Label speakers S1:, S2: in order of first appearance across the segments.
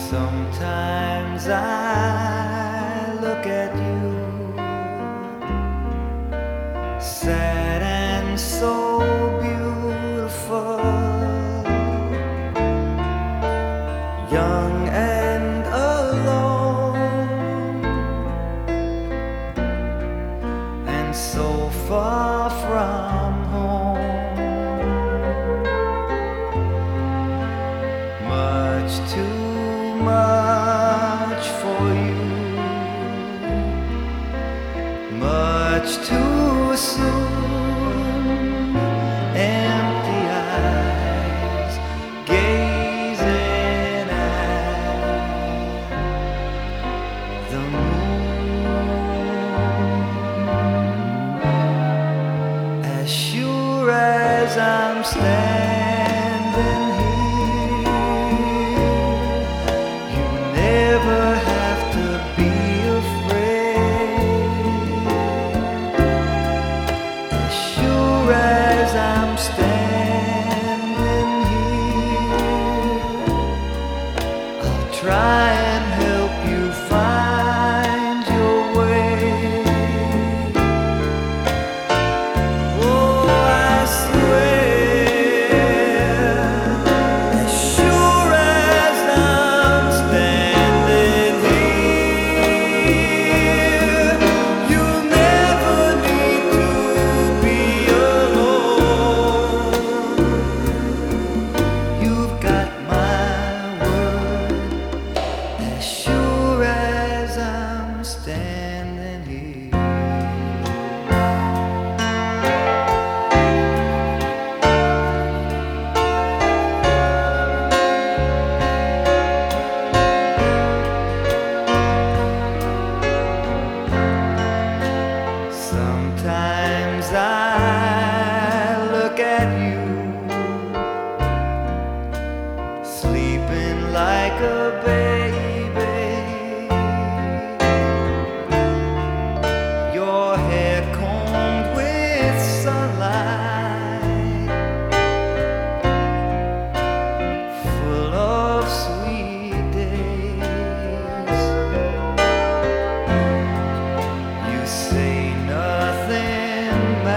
S1: Sometimes I look at you, sad and so beautiful, young and alone, and so far from home, much too much for you, much too soon. Empty eyes gazing at the moon. As sure as I'm standing never have to be afraid. As sure as I'm standing here, I'll try and help you find your way. Oh, I swear, as sure as I'm standing here, you'll never need to be alone. You've got my word, as sure as I'm standing here. Sometimes I look at you, sleeping like a baby, your hair combed with sunlight, full of sweet days. You say nothing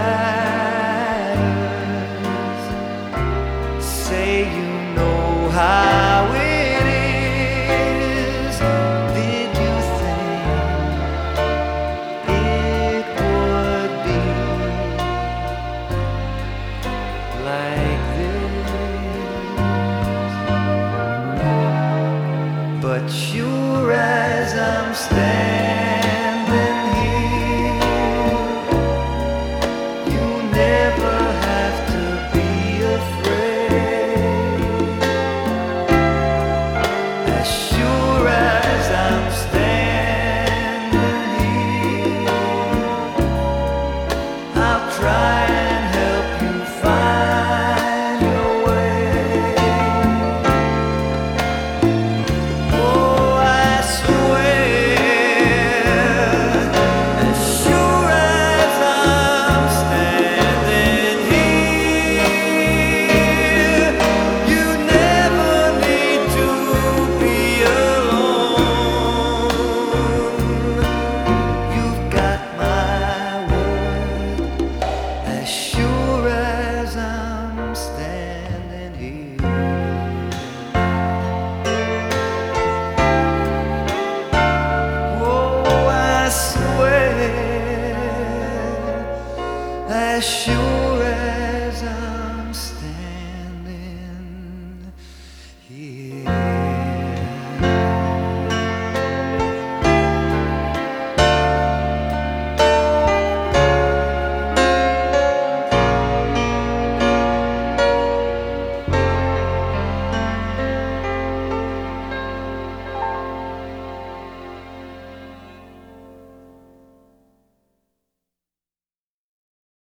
S1: matters, say you know how it is. Did you think it would be like this? But sure as I'm standing